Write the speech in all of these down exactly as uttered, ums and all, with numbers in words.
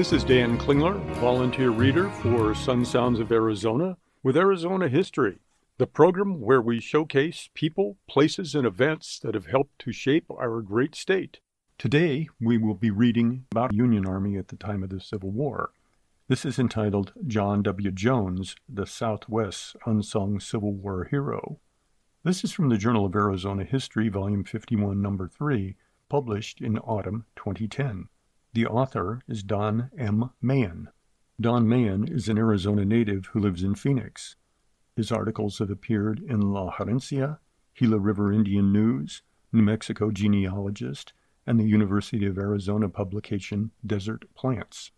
This is Dan Klingler, volunteer reader for Sun Sounds of Arizona with Arizona History, the program where we showcase people, places, and events that have helped to shape our great state. Today, we will be reading about the Union Army at the time of the Civil War. This is entitled John W. Jones, the Southwest's Unsung Civil War Hero. This is from the Journal of Arizona History, Volume fifty-one, Number three, published in autumn twenty ten. The author is Don M. Mahan. Don Mahan is an Arizona native who lives in Phoenix. His articles have appeared in La Herencia, Gila River Indian News, New Mexico Genealogist, and the University of Arizona publication Desert Plants.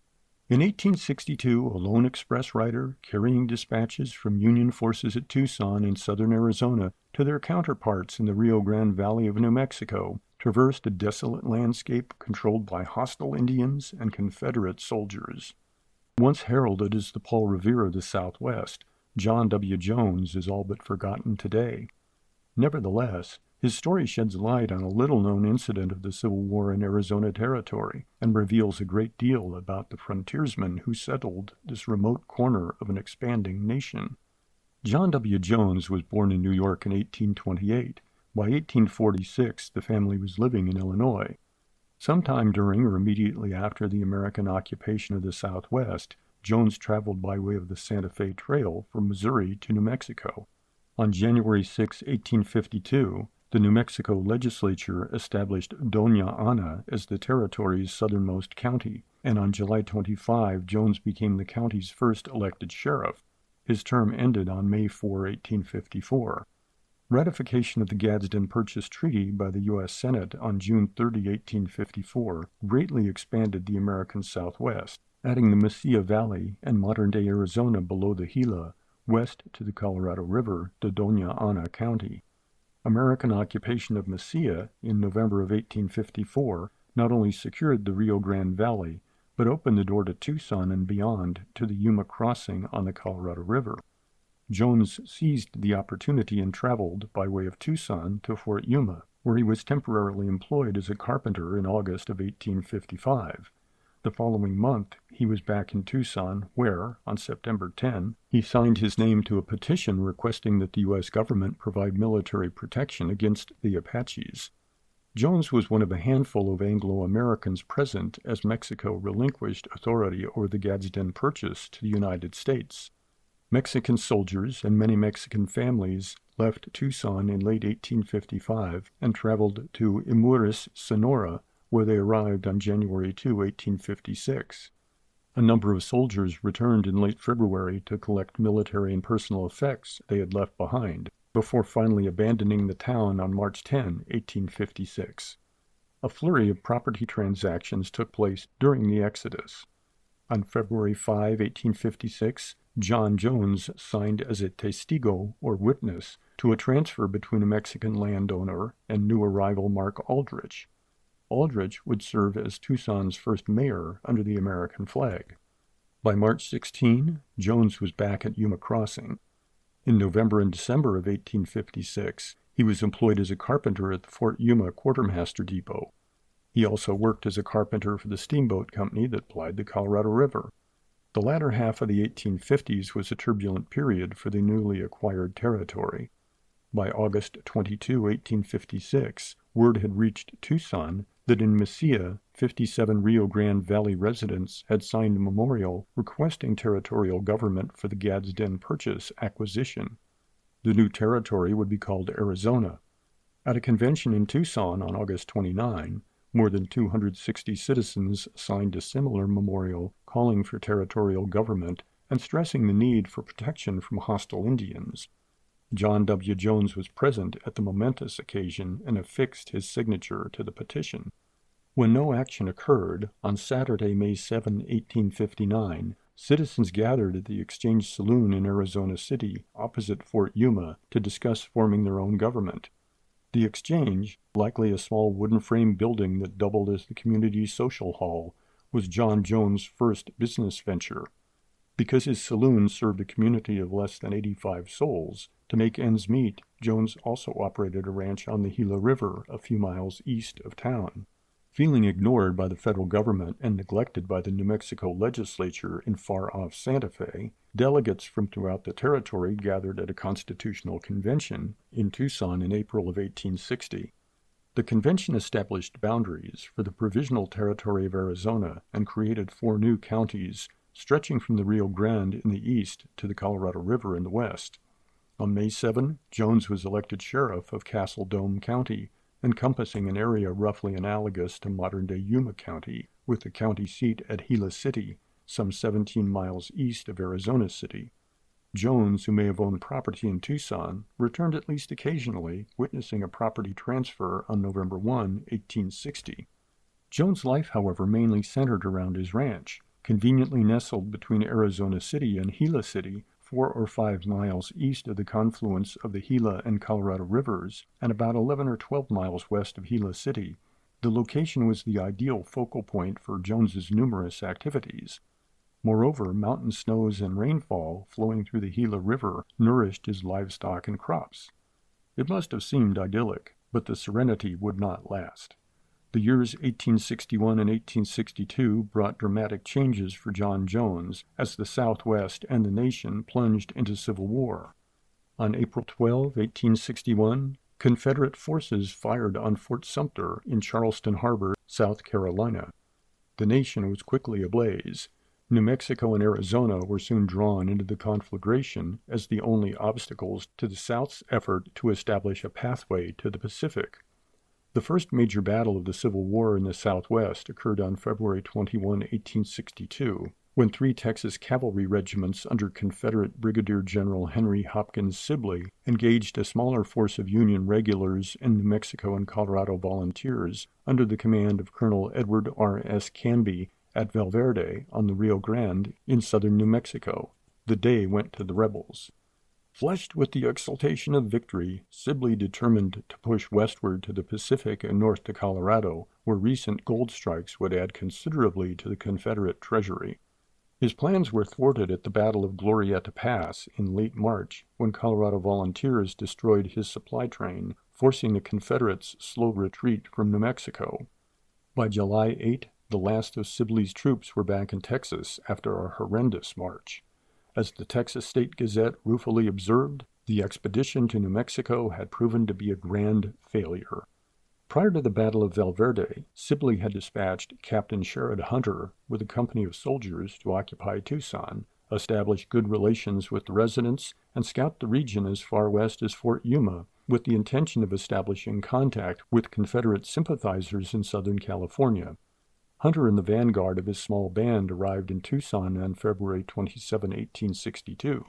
In eighteen sixty-two, a lone express rider carrying dispatches from Union forces at Tucson in southern Arizona to their counterparts in the Rio Grande Valley of New Mexico traversed a desolate landscape controlled by hostile Indians and Confederate soldiers. Once heralded as the Paul Revere of the Southwest, John W. Jones is all but forgotten today. Nevertheless, his story sheds light on a little-known incident of the Civil War in Arizona Territory and reveals a great deal about the frontiersmen who settled this remote corner of an expanding nation. John W. Jones was born in New York in eighteen twenty-eight. By eighteen forty-six, the family was living in Illinois. Sometime during or immediately after the American occupation of the Southwest, Jones traveled by way of the Santa Fe Trail from Missouri to New Mexico. On January sixth, eighteen fifty-two, the New Mexico legislature established Doña Ana as the territory's southernmost county, and on July twenty-fifth, Jones became the county's first elected sheriff. His term ended on May fourth, eighteen fifty-four. Ratification of the Gadsden Purchase Treaty by the U S Senate on June thirtieth, eighteen fifty-four, greatly expanded the American Southwest, adding the Mesilla Valley and modern-day Arizona below the Gila, west to the Colorado River, to Doña Ana County. American occupation of Mesilla in November of eighteen fifty-four not only secured the Rio Grande Valley, but opened the door to Tucson and beyond to the Yuma Crossing on the Colorado River. Jones seized the opportunity and traveled by way of Tucson to Fort Yuma, where he was temporarily employed as a carpenter in August of eighteen fifty-five. The following month, he was back in Tucson, where, on September tenth, he signed his name to a petition requesting that the U S government provide military protection against the Apaches. Jones was one of a handful of Anglo-Americans present as Mexico relinquished authority over the Gadsden Purchase to the United States. Mexican soldiers and many Mexican families left Tucson in late eighteen fifty-five and traveled to Imuris, Sonora, where they arrived on January second, eighteen fifty-six. A number of soldiers returned in late February to collect military and personal effects they had left behind, before finally abandoning the town on March tenth, eighteen fifty-six. A flurry of property transactions took place during the exodus. On February fifth, eighteen fifty-six, John Jones signed as a testigo, or witness, to a transfer between a Mexican landowner and new arrival Mark Aldrich. Aldrich would serve as Tucson's first mayor under the American flag. By March sixteenth, Jones was back at Yuma Crossing. In November and December of eighteen fifty-six, he was employed as a carpenter at the Fort Yuma Quartermaster Depot. He also worked as a carpenter for the steamboat company that plied the Colorado River. The latter half of the eighteen fifties was a turbulent period for the newly acquired territory. By August twenty-second, eighteen fifty-six, word had reached Tucson that in Mesilla, fifty-seven Rio Grande Valley residents had signed a memorial requesting territorial government for the Gadsden Purchase acquisition. The new territory would be called Arizona. At a convention in Tucson on August twenty-ninth, more than two hundred sixty citizens signed a similar memorial calling for territorial government and stressing the need for protection from hostile Indians. John W. Jones was present at the momentous occasion and affixed his signature to the petition. When no action occurred, on Saturday, May seventh, eighteen fifty-nine, citizens gathered at the Exchange Saloon in Arizona City, opposite Fort Yuma, to discuss forming their own government. The Exchange, likely a small wooden-frame building that doubled as the community's social hall, was John Jones' first business venture. Because his saloon served a community of less than eighty-five souls, to make ends meet, Jones also operated a ranch on the Gila River a few miles east of town. Feeling ignored by the federal government and neglected by the New Mexico legislature in far-off Santa Fe, delegates from throughout the territory gathered at a constitutional convention in Tucson in April of eighteen sixty. The convention established boundaries for the provisional territory of Arizona and created four new counties stretching from the Rio Grande in the east to the Colorado River in the west. On May seventh, Jones was elected sheriff of Castle Dome County, encompassing an area roughly analogous to modern-day Yuma County, with the county seat at Gila City, some seventeen miles east of Arizona City. Jones, who may have owned property in Tucson, returned at least occasionally, witnessing a property transfer on November first, eighteen sixty. Jones' life, however, mainly centered around his ranch, conveniently nestled between Arizona City and Gila City, four or five miles east of the confluence of the Gila and Colorado rivers, and about eleven or twelve miles west of Gila City. The location was the ideal focal point for Jones's numerous activities. Moreover, mountain snows and rainfall flowing through the Gila River nourished his livestock and crops. It must have seemed idyllic, but the serenity would not last. The years eighteen sixty-one and eighteen sixty-two brought dramatic changes for John Jones as the Southwest and the nation plunged into civil war. On April twelfth, eighteen sixty-one, Confederate forces fired on Fort Sumter in Charleston Harbor, South Carolina. The nation was quickly ablaze. New Mexico and Arizona were soon drawn into the conflagration as the only obstacles to the South's effort to establish a pathway to the Pacific. The first major battle of the Civil War in the Southwest occurred on February twenty-first, eighteen sixty-two, when three Texas cavalry regiments under Confederate Brigadier General Henry Hopkins Sibley engaged a smaller force of Union regulars and New Mexico and Colorado volunteers under the command of Colonel Edward R. S. Canby at Valverde on the Rio Grande in southern New Mexico. The day went to the rebels. Flushed with the exultation of victory, Sibley determined to push westward to the Pacific and north to Colorado, where recent gold strikes would add considerably to the Confederate treasury. His plans were thwarted at the Battle of Glorieta Pass in late March, when Colorado volunteers destroyed his supply train, forcing the Confederates' slow retreat from New Mexico. By July eighth, the last of Sibley's troops were back in Texas after a horrendous march. As the Texas State Gazette ruefully observed, the expedition to New Mexico had proven to be a grand failure. Prior to the Battle of Valverde, Sibley had dispatched Captain Sherrod Hunter with a company of soldiers to occupy Tucson, establish good relations with the residents, and scout the region as far west as Fort Yuma, with the intention of establishing contact with Confederate sympathizers in Southern California. Hunter and the vanguard of his small band arrived in Tucson on February twenty-seventh, eighteen sixty-two.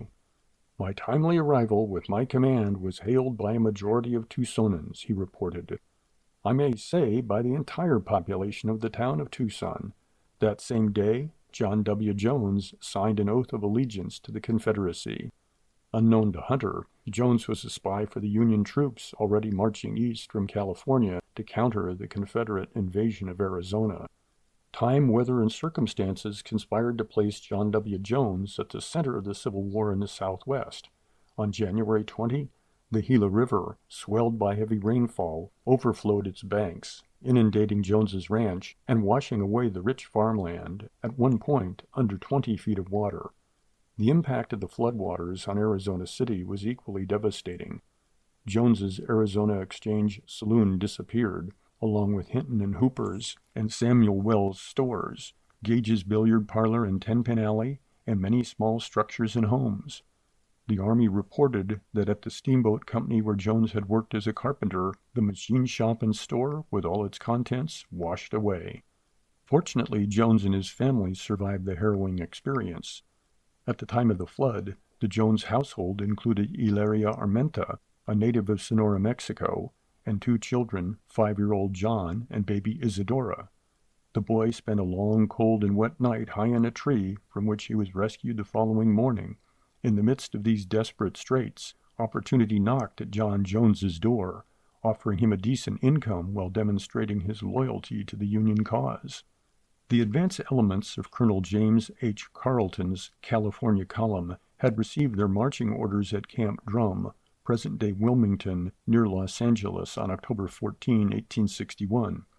My timely arrival with my command was hailed by a majority of Tucsonans, he reported. I may say by the entire population of the town of Tucson. That same day, John W. Jones signed an oath of allegiance to the Confederacy. Unknown to Hunter, Jones was a spy for the Union troops already marching east from California to counter the Confederate invasion of Arizona. Time, weather, and circumstances conspired to place John W. Jones at the center of the Civil War in the Southwest. On January twentieth, the Gila River, swelled by heavy rainfall, overflowed its banks, inundating Jones's ranch and washing away the rich farmland, at one point under twenty feet of water. The impact of the floodwaters on Arizona City was equally devastating. Jones's Arizona Exchange Saloon disappeared, along with Hinton and Hooper's and Samuel Wells stores, Gage's Billiard Parlor and Ten-Pin Alley, and many small structures and homes. The Army reported that at the steamboat company where Jones had worked as a carpenter, the machine shop and store, with all its contents, washed away. Fortunately, Jones and his family survived the harrowing experience. At the time of the flood, the Jones household included Hilaria Armenta, a native of Sonora, Mexico, and two children, five-year-old John and baby Isadora. The boy spent a long, cold, and wet night high in a tree, from which he was rescued the following morning. In the midst of these desperate straits, opportunity knocked at John Jones's door, offering him a decent income while demonstrating his loyalty to the Union cause. The advance elements of Colonel James H. Carleton's California Column had received their marching orders at Camp Drum, present-day Wilmington, near Los Angeles, on October fourteenth, eighteen sixty-one.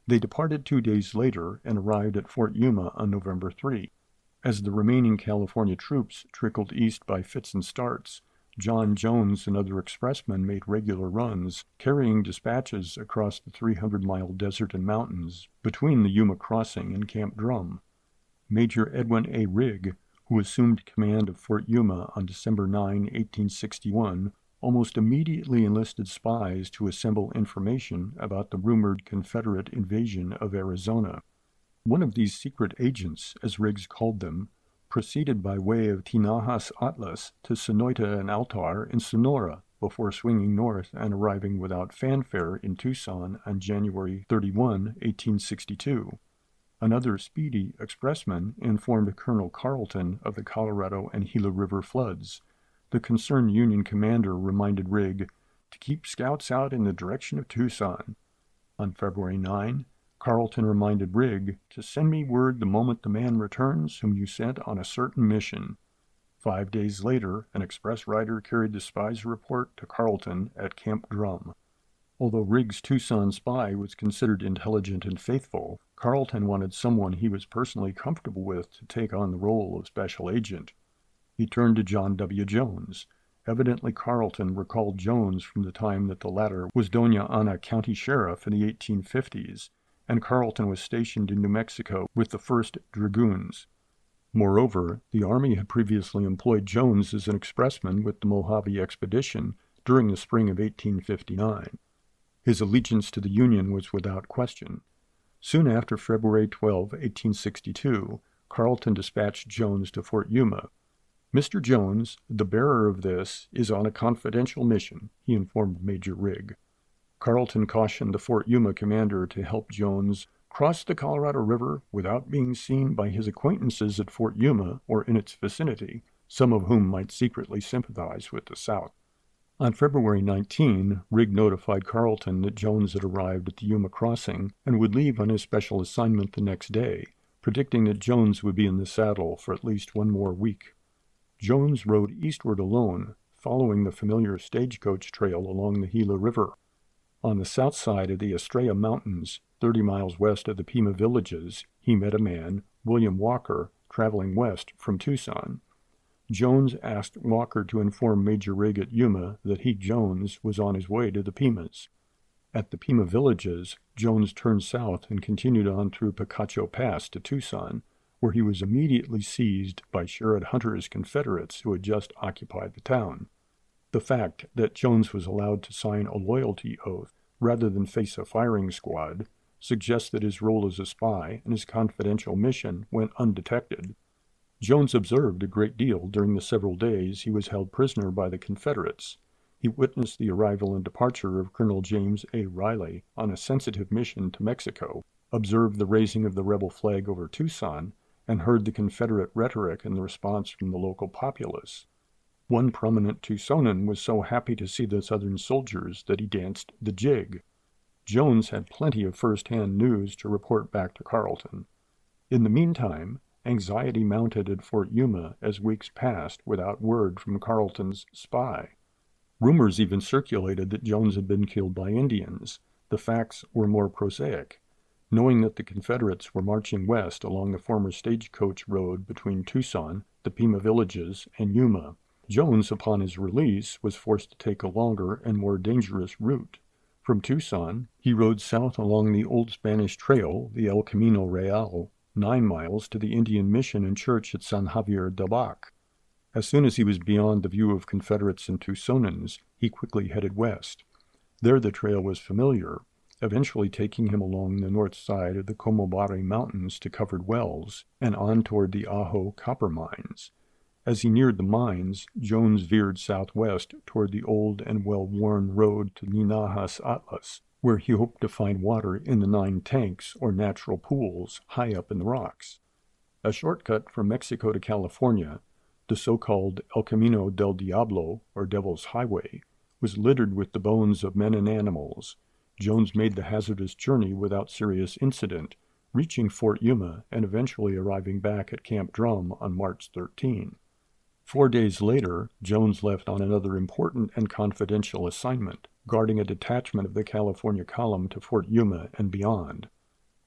They departed two days later and arrived at Fort Yuma on November third. As the remaining California troops trickled east by fits and starts, John Jones and other expressmen made regular runs, carrying dispatches across the three hundred mile desert and mountains between the Yuma Crossing and Camp Drum. Major Edwin A. Rigg, who assumed command of Fort Yuma on December ninth, eighteen sixty-one, almost immediately enlisted spies to assemble information about the rumored Confederate invasion of Arizona. One of these secret agents, as Riggs called them, proceeded by way of Tinajas Atlas to Sonoita and Altar in Sonora before swinging north and arriving without fanfare in Tucson on January thirty-first, eighteen sixty-two. Another speedy expressman informed Colonel Carleton of the Colorado and Gila River floods. The concerned Union commander reminded Rigg to keep scouts out in the direction of Tucson. On February ninth, Carleton reminded Rigg to send me word the moment the man returns whom you sent on a certain mission. Five days later, an express rider carried the spy's report to Carleton at Camp Drum. Although Rigg's Tucson spy was considered intelligent and faithful, Carleton wanted someone he was personally comfortable with to take on the role of special agent. He turned to John W. Jones. Evidently Carleton recalled Jones from the time that the latter was Doña Ana County Sheriff in the eighteen fifties, and Carleton was stationed in New Mexico with the first Dragoons. Moreover, the Army had previously employed Jones as an expressman with the Mojave Expedition during the spring of eighteen fifty-nine. His allegiance to the Union was without question. Soon after February twelfth, eighteen sixty-two, Carleton dispatched Jones to Fort Yuma. Mister Jones, the bearer of this, is on a confidential mission, he informed Major Rigg. Carleton cautioned the Fort Yuma commander to help Jones cross the Colorado River without being seen by his acquaintances at Fort Yuma or in its vicinity, some of whom might secretly sympathize with the South. On February nineteenth, Rigg notified Carleton that Jones had arrived at the Yuma Crossing and would leave on his special assignment the next day, predicting that Jones would be in the saddle for at least one more week. Jones rode eastward alone, following the familiar stagecoach trail along the Gila River. On the south side of the Estrella Mountains, thirty miles west of the Pima villages, he met a man, William Walker, traveling west from Tucson. Jones asked Walker to inform Major Rigg at Yuma that he, Jones, was on his way to the Pimas. At the Pima villages, Jones turned south and continued on through Picacho Pass to Tucson, where he was immediately seized by Sherrod Hunter's Confederates who had just occupied the town. The fact that Jones was allowed to sign a loyalty oath rather than face a firing squad suggests that his role as a spy and his confidential mission went undetected. Jones observed a great deal during the several days he was held prisoner by the Confederates. He witnessed the arrival and departure of Colonel James A. Riley on a sensitive mission to Mexico, observed the raising of the rebel flag over Tucson, and heard the Confederate rhetoric and the response from the local populace. One prominent Tucsonan was so happy to see the Southern soldiers that he danced the jig. Jones had plenty of first-hand news to report back to Carleton. In the meantime, anxiety mounted at Fort Yuma as weeks passed without word from Carleton's spy. Rumors even circulated that Jones had been killed by Indians. The facts were more prosaic. Knowing that the Confederates were marching west along the former stagecoach road between Tucson, the Pima villages, and Yuma, Jones, upon his release, was forced to take a longer and more dangerous route. From Tucson, he rode south along the Old Spanish Trail, the El Camino Real, nine miles to the Indian mission and church at San Javier del Bac. As soon as he was beyond the view of Confederates and Tucsonans, he quickly headed west. There the trail was familiar, eventually taking him along the north side of the Comobari Mountains to Covered Wells and on toward the Ajo copper mines. As he neared the mines, Jones veered southwest toward the old and well-worn road to Tinajas Atlas, where he hoped to find water in the nine tanks or natural pools high up in the rocks. A shortcut from Mexico to California, the so-called El Camino del Diablo, or Devil's Highway, was littered with the bones of men and animals. Jones made the hazardous journey without serious incident, reaching Fort Yuma and eventually arriving back at Camp Drum on March thirteenth. Four days later, Jones left on another important and confidential assignment, guarding a detachment of the California Column to Fort Yuma and beyond.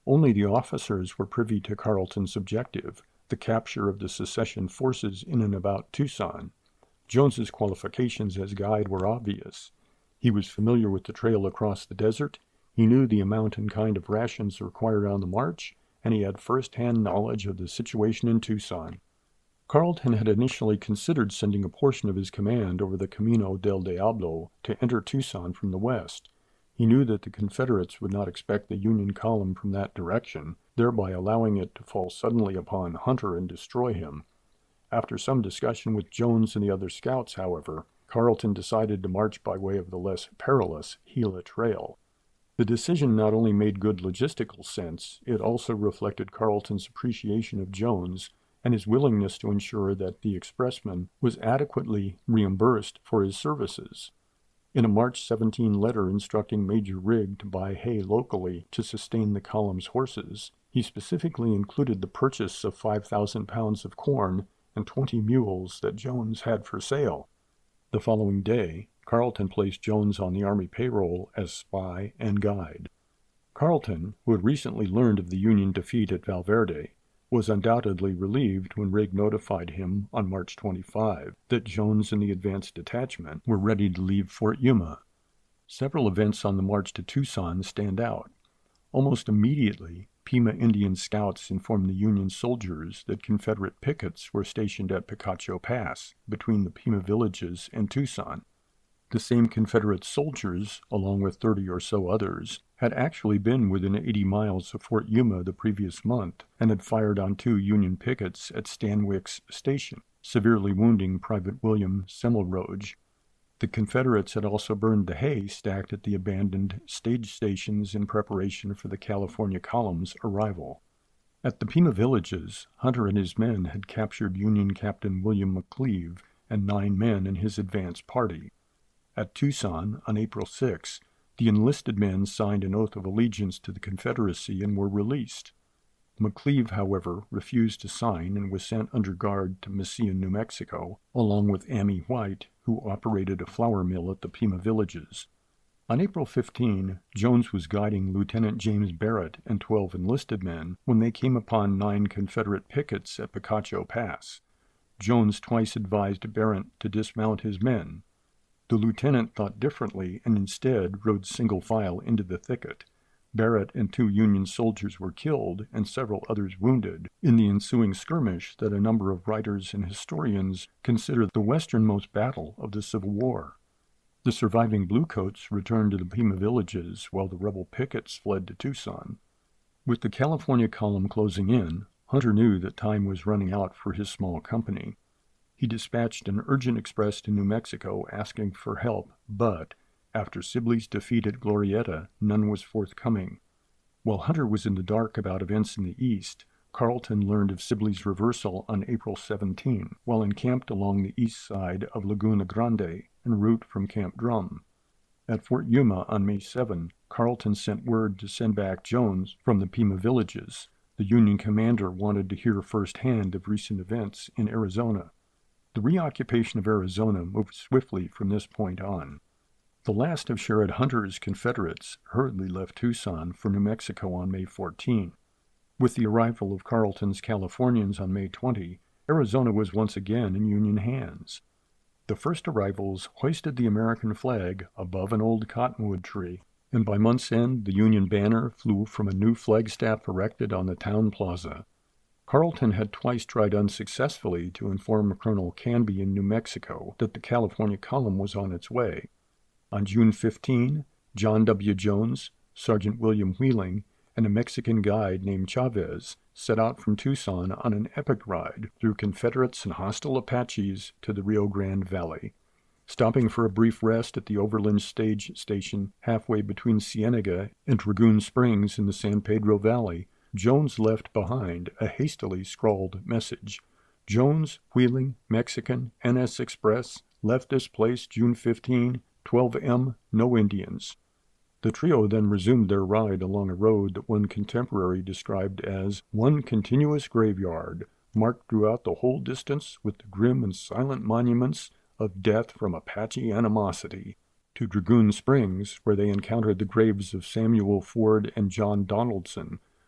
Only the officers were privy to Carleton's objective, the capture of the secession forces in and about Tucson. Jones's qualifications as guide were obvious. He was familiar with the trail across the desert, he knew the amount and kind of rations required on the march, and he had first-hand knowledge of the situation in Tucson. Carleton had initially considered sending a portion of his command over the Camino del Diablo to enter Tucson from the west. He knew that the Confederates would not expect the Union column from that direction, thereby allowing it to fall suddenly upon Hunter and destroy him. After some discussion with Jones and the other scouts, however, Carleton decided to march by way of the less perilous Gila Trail. The decision not only made good logistical sense, it also reflected Carleton's appreciation of Jones and his willingness to ensure that the expressman was adequately reimbursed for his services. In a March seventeenth letter instructing Major Rigg to buy hay locally to sustain the column's horses, he specifically included the purchase of five thousand pounds of corn and twenty mules that Jones had for sale. The following day, Carleton placed Jones on the Army payroll as spy and guide. Carleton, who had recently learned of the Union defeat at Valverde, was undoubtedly relieved when Rigg notified him on March twenty-fifth that Jones and the advanced detachment were ready to leave Fort Yuma. Several events on the march to Tucson stand out. Almost immediately, Pima Indian scouts informed the Union soldiers that Confederate pickets were stationed at Picacho Pass, between the Pima villages and Tucson. The same Confederate soldiers, along with thirty or so others, had actually been within eighty miles of Fort Yuma the previous month and had fired on two Union pickets at Stanwix Station, severely wounding Private William Semmelroge. The Confederates had also burned the hay stacked at the abandoned stage stations in preparation for the California column's arrival. At the Pima villages, Hunter and his men had captured Union Captain William McCleave and nine men in his advance party. At Tucson, on April sixth, the enlisted men signed an oath of allegiance to the Confederacy and were released. McCleave, however, refused to sign and was sent under guard to Mesilla, New Mexico, along with Ammi White, who operated a flour mill at the Pima villages. On April fifteenth, Jones was guiding Lieutenant James Barrett and twelve enlisted men when they came upon nine Confederate pickets at Picacho Pass. Jones twice advised Barrett to dismount his men. The lieutenant thought differently and instead rode single file into the thicket. Barrett and two Union soldiers were killed and several others wounded in the ensuing skirmish that a number of writers and historians consider the westernmost battle of the Civil War. The surviving Bluecoats returned to the Pima villages while the rebel pickets fled to Tucson. With the California column closing in, Hunter knew that time was running out for his small company. He dispatched an urgent express to New Mexico asking for help, but, after Sibley's defeat at Glorieta, none was forthcoming. While Hunter was in the dark about events in the east, Carleton learned of Sibley's reversal on April seventeenth, while encamped along the east side of Laguna Grande, en route from Camp Drum. At Fort Yuma on May seventh, Carleton sent word to send back Jones from the Pima villages. The Union commander wanted to hear firsthand of recent events in Arizona. The reoccupation of Arizona moved swiftly from this point on. The last of Sherrod Hunter's Confederates hurriedly left Tucson for New Mexico on May fourteenth. With the arrival of Carleton's Californians on May twentieth, Arizona was once again in Union hands. The first arrivals hoisted the American flag above an old cottonwood tree, and by month's end the Union banner flew from a new flagstaff erected on the town plaza. Carleton had twice tried unsuccessfully to inform Colonel Canby in New Mexico that the California column was on its way. On June fifteenth, John W. Jones, Sergeant William Wheeling, and a Mexican guide named Chavez set out from Tucson on an epic ride through Confederates and hostile Apaches to the Rio Grande Valley. Stopping for a brief rest at the Overland Stage Station halfway between Cienega and Dragoon Springs in the San Pedro Valley, Jones left behind a hastily scrawled message. Jones, Wheeling, Mexican, N S Express, left this place June fifteenth, twelve a m, no Indians. The trio then resumed their ride along a road that one contemporary described as one continuous graveyard, marked throughout the whole distance with the grim and silent monuments of death from Apache animosity, to Dragoon Springs, where they encountered the graves of Samuel Ford and John Donaldson,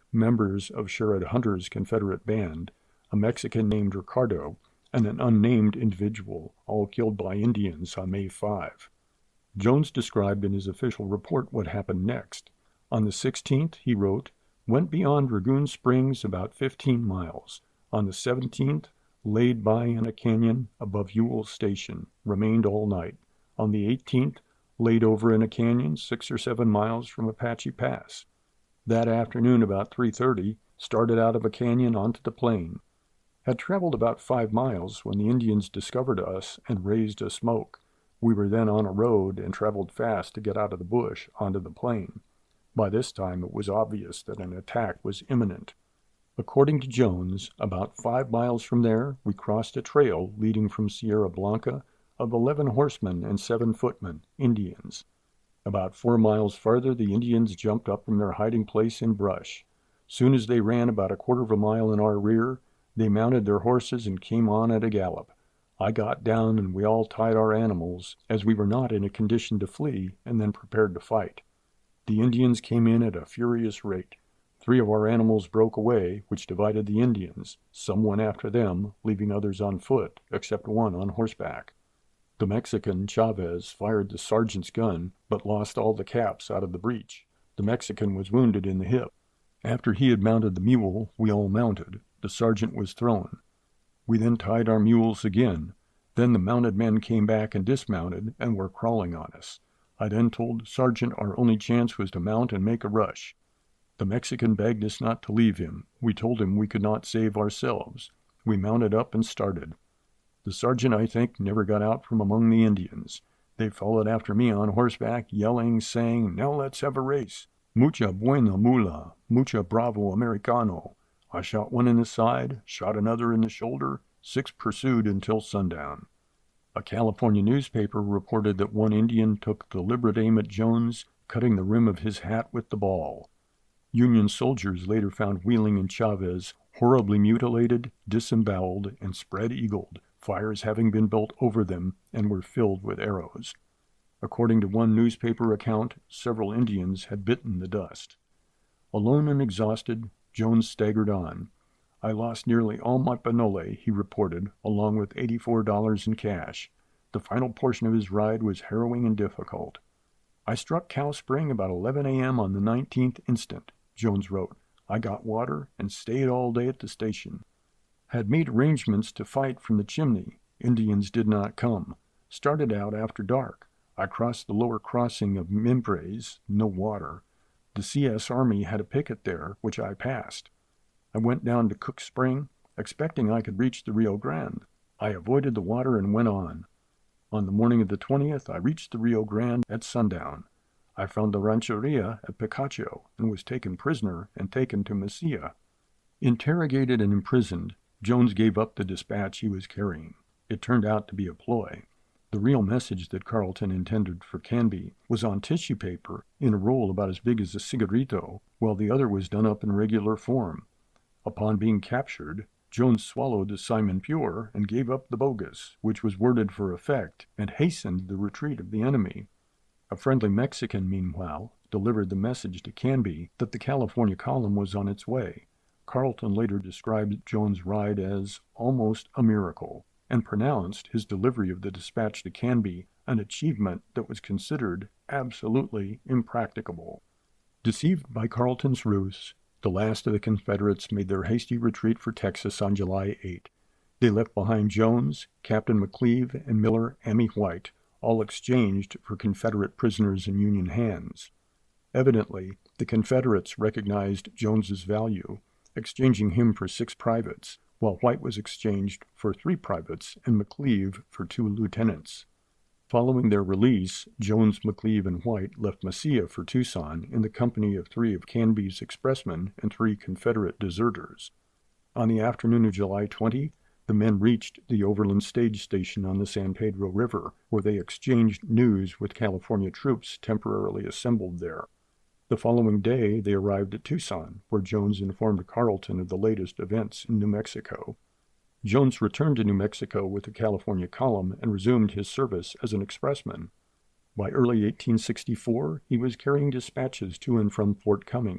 members of Sherrod Hunter's Confederate band, a Mexican named Ricardo, and an unnamed individual, all killed by Indians on May fifth. Jones described in his official report what happened next. On the sixteenth, he wrote, went beyond Dragoon Springs about fifteen miles. On the seventeenth, laid by in a canyon above Ewell Station, remained all night. On the eighteenth, laid over in a canyon six or seven miles from Apache Pass. That afternoon about three thirty, started out of a canyon onto the plain. Had traveled about five miles when the Indians discovered us and raised a smoke. We were then on a road and traveled fast to get out of the bush onto the plain. By this time it was obvious that an attack was imminent. According to Jones, about five miles from there, we crossed a trail leading from Sierra Blanca of eleven horsemen and seven footmen, Indians. About four miles farther, the Indians jumped up from their hiding place in brush. Soon as they ran about a quarter of a mile in our rear, they mounted their horses and came on at a gallop. I got down and we all tied our animals, as we were not in a condition to flee, and then prepared to fight. The Indians came in at a furious rate. Three of our animals broke away, which divided the Indians. Some went after them, leaving others on foot, except one on horseback. The Mexican, Chavez, fired the sergeant's gun, but lost all the caps out of the breech. The Mexican was wounded in the hip. After he had mounted the mule, we all mounted. The sergeant was thrown. We then tied our mules again. Then the mounted men came back and dismounted, and were crawling on us. I then told the sergeant our only chance was to mount and make a rush. The Mexican begged us not to leave him. We told him we could not save ourselves. We mounted up and started. The sergeant, I think, never got out from among the Indians. They followed after me on horseback, yelling, saying, "Now let's have a race. Mucha buena mula, mucha bravo americano." I shot one in the side, shot another in the shoulder. Six pursued until sundown. A California newspaper reported that one Indian took deliberate aim at Jones, cutting the rim of his hat with the ball. Union soldiers later found Wheeling and Chavez horribly mutilated, disemboweled, and spread-eagled, fires having been built over them and were filled with arrows. According to one newspaper account, several Indians had bitten the dust. Alone and exhausted, Jones staggered on. I lost nearly all my panole, he reported, along with eighty-four dollars in cash. The final portion of his ride was harrowing and difficult. I struck Cow Spring about eleven a.m. on the nineteenth instant, Jones wrote. I got water and stayed all day at the station. Had made arrangements to fight from the chimney. Indians did not come. Started out after dark. I crossed the lower crossing of Mimbres, no water. The C S Army had a picket there, which I passed. I went down to Cook Spring, expecting I could reach the Rio Grande. I avoided the water and went on. On the morning of the twentieth, I reached the Rio Grande at sundown. I found the rancheria at Picacho and was taken prisoner and taken to Mesilla. Interrogated and imprisoned, Jones gave up the dispatch he was carrying. It turned out to be a ploy. The real message that Carleton intended for Canby was on tissue paper in a roll about as big as a cigarrito, while the other was done up in regular form. Upon being captured, Jones swallowed the Simon Pure and gave up the bogus, which was worded for effect, and hastened the retreat of the enemy. A friendly Mexican, meanwhile, delivered the message to Canby that the California column was on its way. Carleton later described Jones' ride as almost a miracle, and pronounced his delivery of the dispatch to Canby an achievement that was considered absolutely impracticable. Deceived by Carleton's ruse, the last of the Confederates made their hasty retreat for Texas on July eighth. They left behind Jones, Captain McCleve, and Miller Ammi White, all exchanged for Confederate prisoners in Union hands. Evidently, the Confederates recognized Jones's value, exchanging him for six privates, while White was exchanged for three privates and McCleve for two lieutenants. Following their release, Jones, McCleve, and White left Mesilla for Tucson in the company of three of Canby's expressmen and three Confederate deserters. On the afternoon of July twentieth, the men reached the Overland stage station on the San Pedro River, where they exchanged news with California troops temporarily assembled there. The following day, they arrived at Tucson, where Jones informed Carleton of the latest events in New Mexico. Jones returned to New Mexico with the California column and resumed his service as an expressman. By early eighteen sixty-four, he was carrying dispatches to and from Fort Cummings,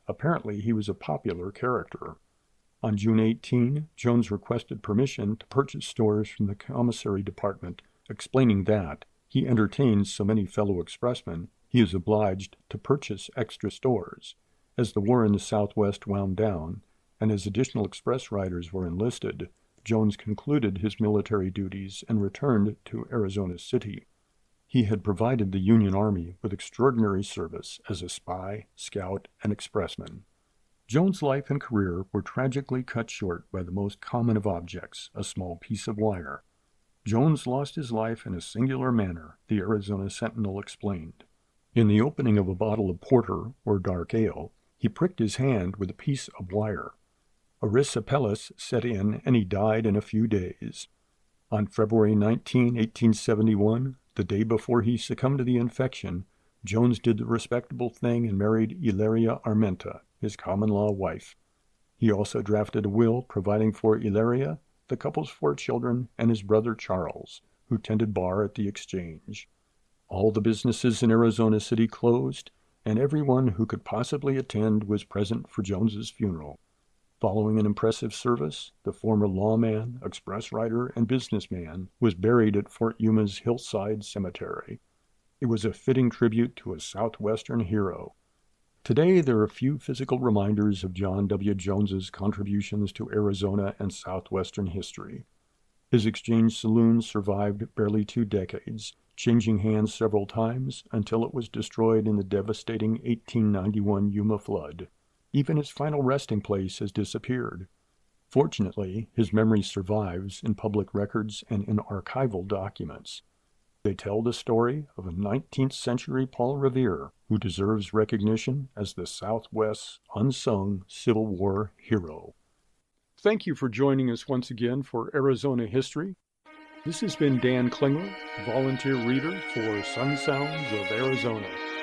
Apparently, he was a popular character. On June eighteenth, Jones requested permission to purchase stores from the commissary department, explaining that he entertains so many fellow expressmen, he is obliged to purchase extra stores. As the war in the Southwest wound down, and as additional express riders were enlisted, Jones concluded his military duties and returned to Arizona City. He had provided the Union Army with extraordinary service as a spy, scout, and expressman. Jones' life and career were tragically cut short by the most common of objects, a small piece of wire. Jones lost his life in a singular manner, the Arizona Sentinel explained. In the opening of a bottle of porter, or dark ale, he pricked his hand with a piece of wire. Erysipelas set in, and he died in a few days. On February nineteenth, eighteen seventy-one, the day before he succumbed to the infection, Jones did the respectable thing and married Hilaria Armenta, his common-law wife. He also drafted a will providing for Hilaria, the couple's four children, and his brother Charles, who tended bar at the exchange. All the businesses in Arizona City closed, and everyone who could possibly attend was present for Jones's funeral. Following an impressive service, the former lawman, express rider, and businessman was buried at Fort Yuma's Hillside Cemetery. It was a fitting tribute to a Southwestern hero. Today, there are few physical reminders of John W. Jones's contributions to Arizona and Southwestern history. His exchange saloon survived barely two decades, changing hands several times until it was destroyed in the devastating eighteen ninety-one Yuma flood. Even his final resting place has disappeared. Fortunately, his memory survives in public records and in archival documents. They tell the story of a nineteenth century Paul Revere who deserves recognition as the Southwest's unsung Civil War hero. Thank you for joining us once again for Arizona History. This has been Dan Klingler, volunteer reader for Sun Sounds of Arizona.